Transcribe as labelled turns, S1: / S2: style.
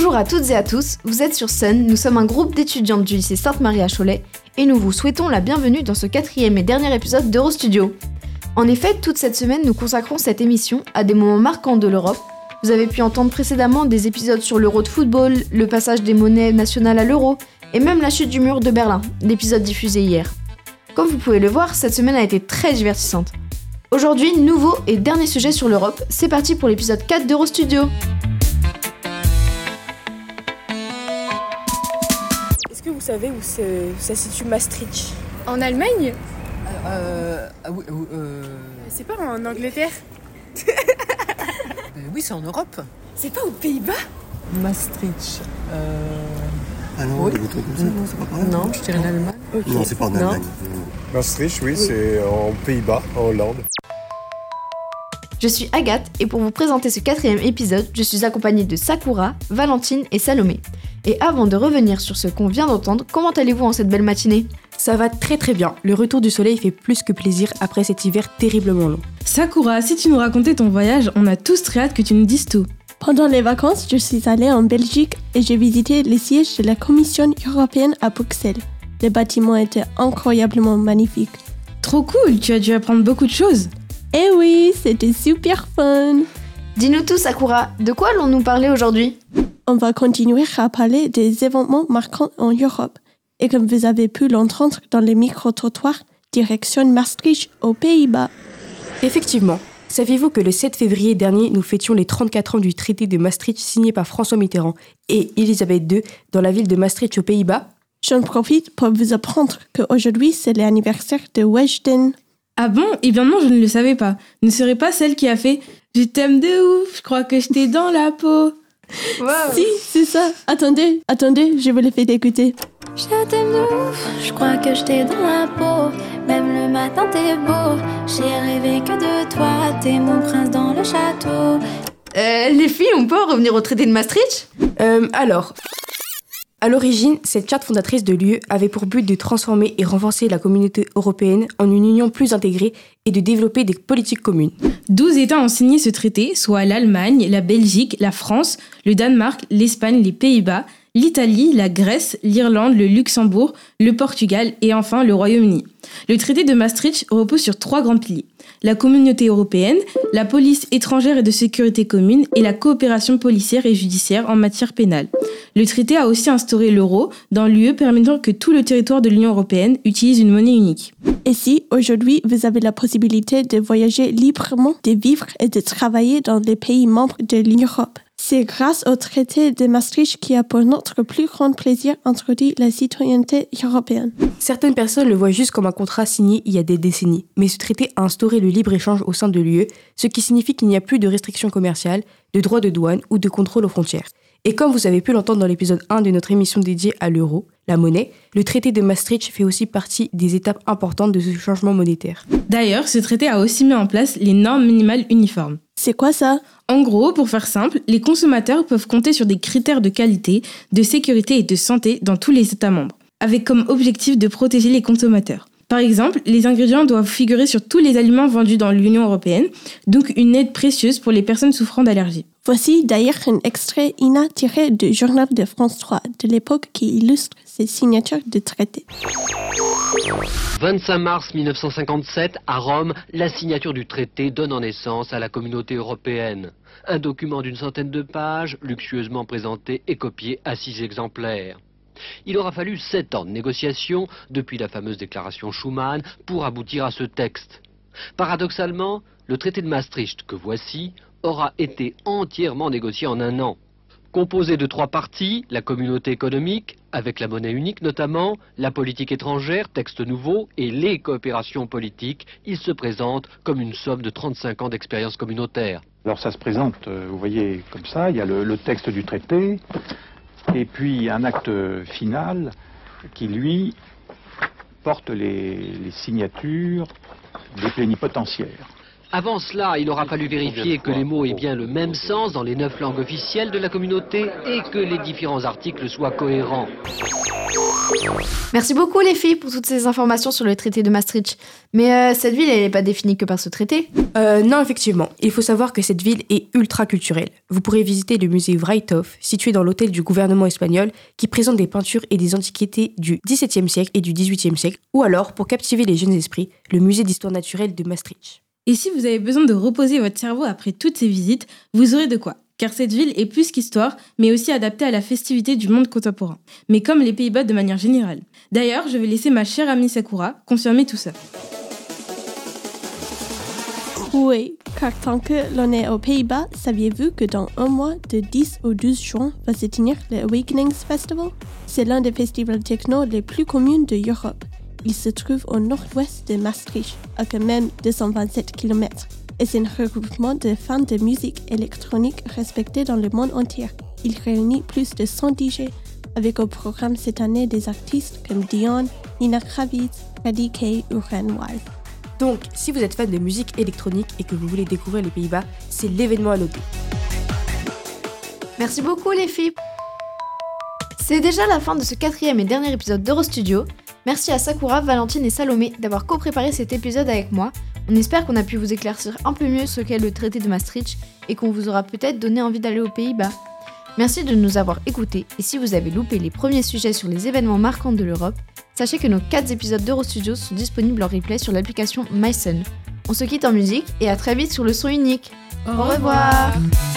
S1: Bonjour à toutes et à tous, vous êtes sur Sun, nous sommes un groupe d'étudiantes du lycée Sainte-Marie à Cholet et nous vous souhaitons la bienvenue dans ce 4e et dernier épisode d'Eurostudio. En effet, toute cette semaine, nous consacrons cette émission à des moments marquants de l'Europe. Vous avez pu entendre précédemment des épisodes sur l'Euro de football, le passage des monnaies nationales à l'euro et même la chute du mur de Berlin, l'épisode diffusé hier. Comme vous pouvez le voir, cette semaine a été très divertissante. Aujourd'hui, nouveau et dernier sujet sur l'Europe, c'est parti pour l'épisode 4 d'Eurostudio.
S2: Est-ce que vous savez où ça situe Maastricht ?
S3: En Allemagne ?
S2: C'est pas en Angleterre ?
S4: Oui, c'est en Europe.
S2: C'est pas aux Pays-Bas ?
S5: Maastricht.
S6: Ah non,
S5: Oui.
S6: des trucs comme ça, non, c'est pas par là.
S5: Non, je dirais l'Allemagne.
S2: Ok.
S6: Non, c'est pas en
S5: Non.
S6: Allemagne.
S7: Maastricht, oui, c'est en Pays-Bas, en Hollande.
S1: Je suis Agathe et pour vous présenter ce 4e épisode, je suis accompagnée de Sakura, Valentine et Salomé. Et avant de revenir sur ce qu'on vient d'entendre, comment allez-vous en cette belle matinée ?
S8: Ça va très très bien, le retour du soleil fait plus que plaisir après cet hiver terriblement long.
S3: Sakura, si tu nous racontais ton voyage, on a tous très hâte que tu nous dises tout.
S9: Pendant les vacances, je suis allée en Belgique et j'ai visité les sièges de la Commission européenne à Bruxelles. Les bâtiments étaient incroyablement magnifiques.
S3: Trop cool, tu as dû apprendre beaucoup de choses.
S9: Eh oui, c'était super fun!
S1: Dis-nous tout Sakura, de quoi allons-nous parler aujourd'hui ?
S9: On va continuer à parler des événements marquants en Europe. Et comme vous avez pu l'entendre dans les micro-trottoirs, direction Maastricht aux Pays-Bas.
S8: Effectivement, saviez-vous que le 7 février dernier, nous fêtions les 34 ans du traité de Maastricht signé par François Mitterrand et Elisabeth II dans la ville de Maastricht aux Pays-Bas ?
S9: J'en profite pour vous apprendre qu'aujourd'hui, c'est l'anniversaire de Weshden.
S3: Ah bon ? Eh bien non, je ne le savais pas. Ne serait pas celle qui a fait « Je t'aime de ouf, je crois que je t'ai dans la peau ».
S1: Wow.
S9: Si, c'est ça. Attendez, je vous le fais écouter.
S10: Je t'aime de ouf, je crois que je t'ai dans la peau. Même le matin t'es beau, j'ai rêvé que de toi. T'es mon prince dans le château.
S1: Les filles, on peut en revenir au traité de Maastricht ?
S8: Alors, à l'origine, cette charte fondatrice de l'UE avait pour but de transformer et renforcer la communauté européenne en une union plus intégrée et de développer des politiques communes.
S3: 12 États ont signé ce traité, soit l'Allemagne, la Belgique, la France, le Danemark, l'Espagne, les Pays-Bas, l'Italie, la Grèce, l'Irlande, le Luxembourg, le Portugal et enfin le Royaume-Uni. Le traité de Maastricht repose sur 3 grands piliers. La communauté européenne, la police étrangère et de sécurité commune et la coopération policière et judiciaire en matière pénale. Le traité a aussi instauré l'euro dans l'UE permettant que tout le territoire de l'Union européenne utilise une monnaie unique.
S9: Et si aujourd'hui vous avez la possibilité de voyager librement, de vivre et de travailler dans les pays membres de l'Union européenne, c'est grâce au traité de Maastricht qui a pour notre plus grand plaisir introduit la citoyenneté européenne.
S8: Certaines personnes le voient juste comme un contrat signé il y a des décennies, mais ce traité a instauré le libre-échange au sein de l'UE, ce qui signifie qu'il n'y a plus de restrictions commerciales, de droits de douane ou de contrôle aux frontières. Et comme vous avez pu l'entendre dans l'épisode 1 de notre émission dédiée à l'euro, la monnaie, le traité de Maastricht fait aussi partie des étapes importantes de ce changement monétaire.
S3: D'ailleurs, ce traité a aussi mis en place les normes minimales uniformes.
S9: C'est quoi ça ?
S3: En gros, pour faire simple, les consommateurs peuvent compter sur des critères de qualité, de sécurité et de santé dans tous les États membres, avec comme objectif de protéger les consommateurs. Par exemple, les ingrédients doivent figurer sur tous les aliments vendus dans l'Union européenne, donc une aide précieuse pour les personnes souffrant d'allergies.
S9: Voici d'ailleurs un extrait tiré du journal de France 3 de l'époque qui illustre ces signatures de traité.
S11: 25 mars 1957, à Rome, la signature du traité donne naissance à la communauté européenne. Un document d'une centaine de pages, luxueusement présenté et copié à 6 exemplaires. Il aura fallu 7 ans de négociations, depuis la fameuse déclaration Schuman, pour aboutir à ce texte. Paradoxalement, le traité de Maastricht, que voici, aura été entièrement négocié en 1 an. Composé de 3 parties, la communauté économique, avec la monnaie unique notamment, la politique étrangère, texte nouveau, et les coopérations politiques, il se présente comme une somme de 35 ans d'expérience communautaire.
S12: Alors ça se présente, vous voyez, comme ça, il y a le texte du traité, et puis un acte final qui, lui, porte les signatures des plénipotentiaires.
S11: Avant cela, il aura fallu vérifier que les mots aient bien le même sens dans les 9 langues officielles de la communauté et que les différents articles soient cohérents.
S1: Merci beaucoup les filles pour toutes ces informations sur le traité de Maastricht. Mais cette ville, elle n'est pas définie que par ce traité.
S8: Non, effectivement. Il faut savoir que cette ville est ultra culturelle. Vous pourrez visiter le musée Vrijthof, situé dans l'hôtel du gouvernement espagnol, qui présente des peintures et des antiquités du XVIIe siècle et du XVIIIe siècle. Ou alors, pour captiver les jeunes esprits, le musée d'histoire naturelle de Maastricht.
S3: Et si vous avez besoin de reposer votre cerveau après toutes ces visites, vous aurez de quoi. Car cette ville est plus qu'histoire, mais aussi adaptée à la festivité du monde contemporain. Mais comme les Pays-Bas de manière générale. D'ailleurs, je vais laisser ma chère amie Sakura confirmer tout ça.
S9: Oui, car tant que l'on est aux Pays-Bas, saviez-vous que dans un mois, de 10 au 12 juin, va se tenir le Awakenings Festival? C'est l'un des festivals techno les plus communs d'Europe. Il se trouve au nord-ouest de Maastricht, à quand même 227 km. Et c'est un regroupement de fans de musique électronique respectés dans le monde entier. Il réunit plus de 100 DJ, avec au programme cette année des artistes comme Dion, Nina Kravitz, Freddie K ou Ren Wild.
S8: Donc, si vous êtes fan de musique électronique et que vous voulez découvrir les Pays-Bas, c'est l'événement à noter.
S1: Merci beaucoup les filles. C'est déjà la fin de ce 4e et dernier épisode d'Eurostudio. Merci à Sakura, Valentine et Salomé d'avoir co-préparé cet épisode avec moi. On espère qu'on a pu vous éclaircir un peu mieux ce qu'est le traité de Maastricht et qu'on vous aura peut-être donné envie d'aller aux Pays-Bas. Merci de nous avoir écoutés et si vous avez loupé les premiers sujets sur les événements marquants de l'Europe, sachez que nos 4 épisodes d'Eurostudio sont disponibles en replay sur l'application MySun. On se quitte en musique et à très vite sur le son unique. Au revoir.